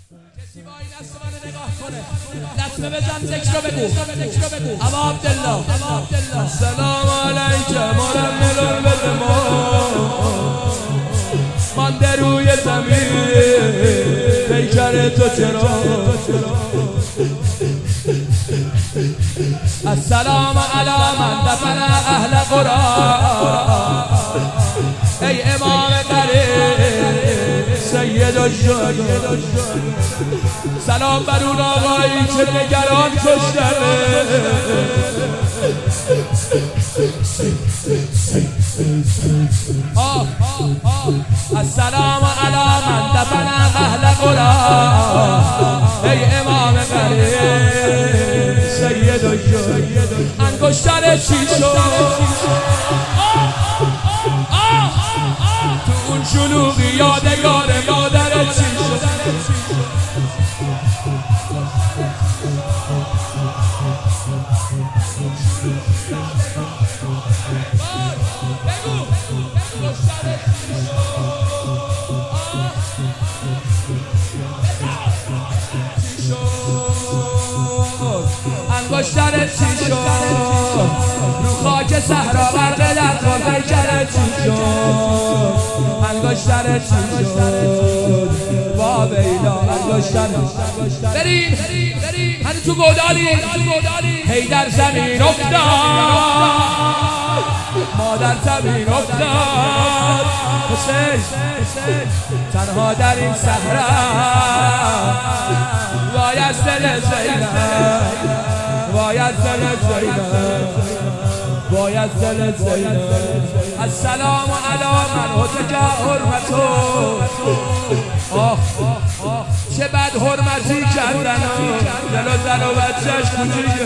کسی با این دست منو نگاه کنه لطمه بزن ذکر رو بگو ابا عبدالله السلام علیکم مرمل البدما مانده روی زمین پیکر تو چرا السلام علی من دفن اهل قرآن ای امام قریب سید الشهدا سلام بر اون آقایی که نگران کشتنه السلام علی من دفن اهل قرآن ای امام قریب سید الشهدا انگشتر چی شد تو اون شلوغی یادگار مادر چی شد انگشتر چی شد رو خاک صحرا غرق در خود پیکر چی شد انگشتر چی شد با بیلا انگشتر بریم هنی تو گودالی هی در زمین افتاد ما در زمین افتاد حسین تنها در این صحرا باید دل زینب باید دل زینب السلام علی من هتک حرمتو چه بد حرمتی کردن دل و زن و بچهش کوچیکه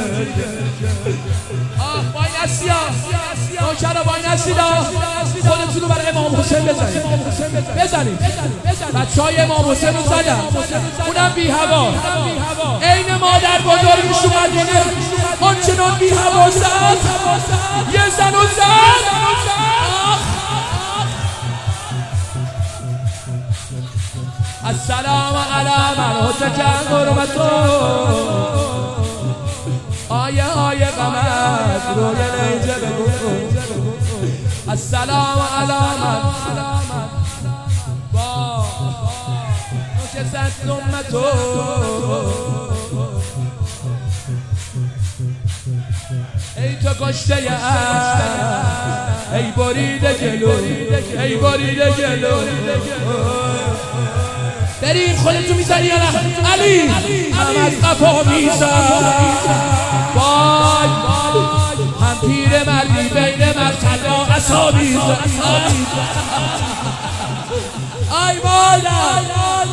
وای نسیا نوکرا وای نسیدا خودتونو برای امام حسین بزنید بچه های امام حسین رو زدن اونم بی هوا این مادر بزرگش تو مدینه آنچنان بی هوا زد یه زن و زد السلام علی من هتک حرمتو آیه غمت روی نیجه بگو السلام علی من با نوکست امتو ای تو کشته ای بریده جلو بریم خودتو میزنی یا نه علی هم از قفا میزن وای هم پیر مردی بین مقتل و عصا میزن آی مادر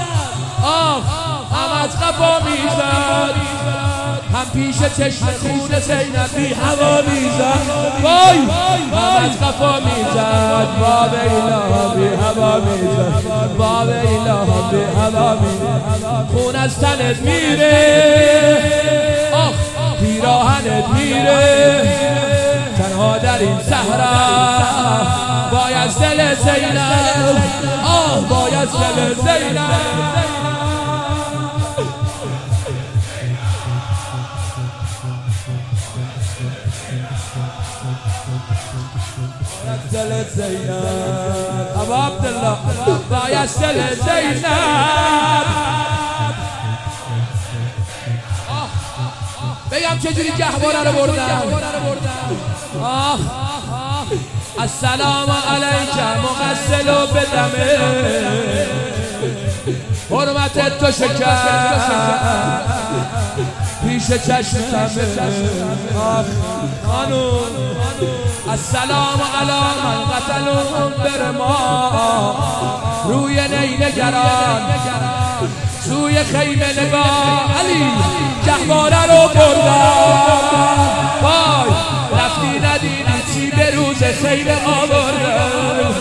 هم از قفا میزن هم پیش چشم خون زینب بی هوا میزد وای هم از قفا میزد باب اله بی هوا میزد باب اله بی هوا میزد خون از تنت میره پیراهنت میره تنها در این صحرا باید دل زینب باید دل زینب دل زینب ابا عبدالله باید دل زینب بگم چجوری گهواره رو بردم السلام علیکم مغسل و بدمه حرمت تو شکر پیش چشمه خانون السلام علی من قتلهم برما روی نینگران سوی خیمه نگاه علی گهواره رو بردن وای رفتی ندیدی چی به روز خیمه آوردن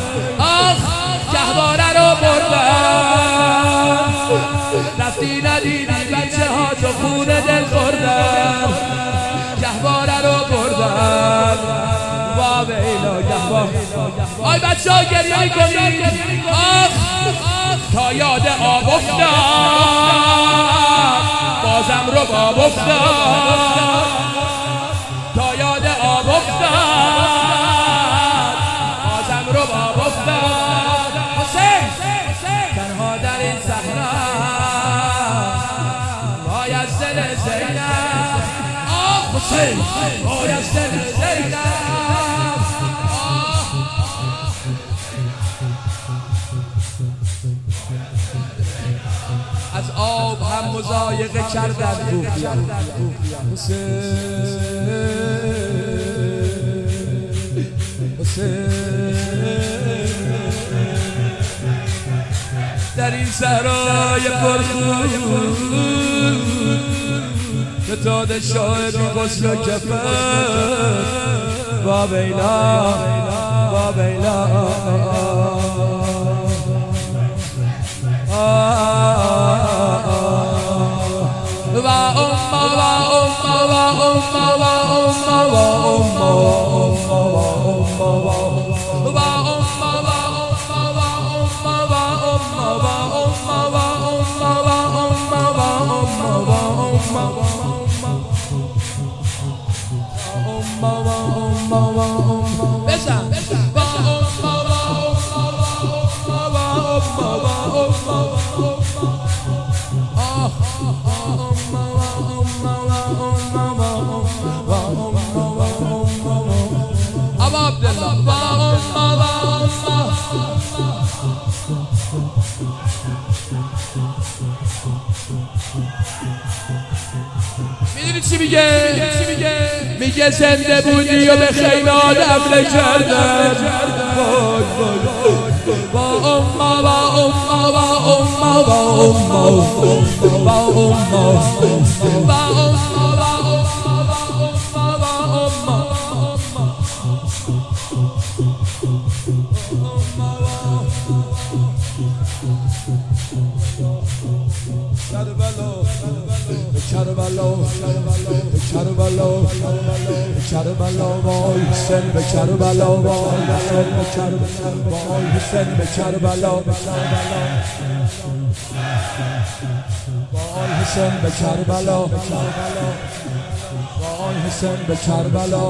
گهواره رو بردن رفتی ندیدی بچه ها تو خون دل خوردن گهواره رو بردن آی بچه ها گریه میکنید تا یاد آب افتاد بازم رباب افتاد تا یاد آب افتاد بازم رباب افتاد حسین تنها در این صحرا وای از دل زینب حسین وای از دل زینب از آب هم مضایقه کردن حسین در این صحرای پرخون ستاد شاه بی غسل و کفن با بیلا با بیلا میدونی چی میگه؟ میگه زنده بودی و به خیمه حمله کردن با امما با امما با امما با امما با امما کربلا وای حسین به کربلا وای حسین به کربلا وای حسین به کربلا وای حسین به کربلا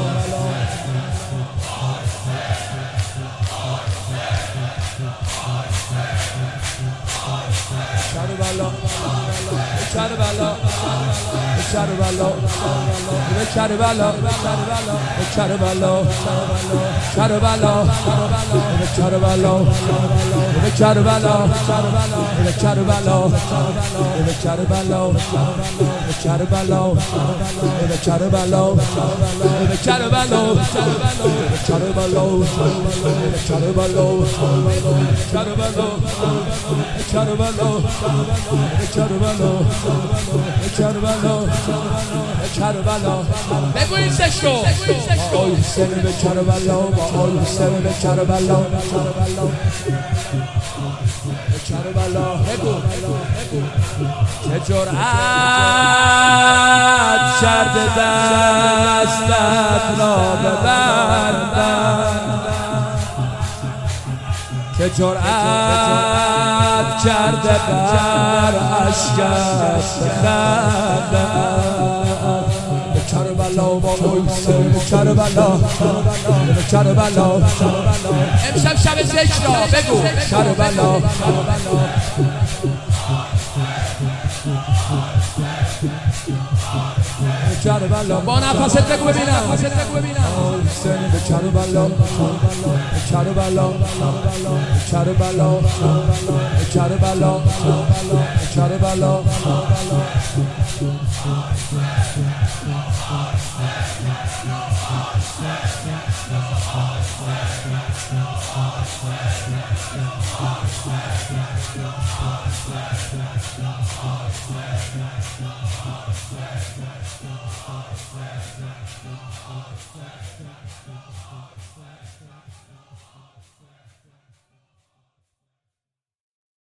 Karbala, Karbala, Karbala, Karbala, Karbala, Karbala, Karbala, Karbala, بگو این سشتو آی حسین به کربلا آی حسین به کربلا کربلا بگو که جرأت کرده دستت را ببندم که جرأت کرده بر عشقت بخندم به کربلا با حسین به کربلا به کربلا امشب شب ذکر بگو کربلا کربلا با نفست بگو ببینم حسین به کربلا کربلا کربلا کربلا کربلا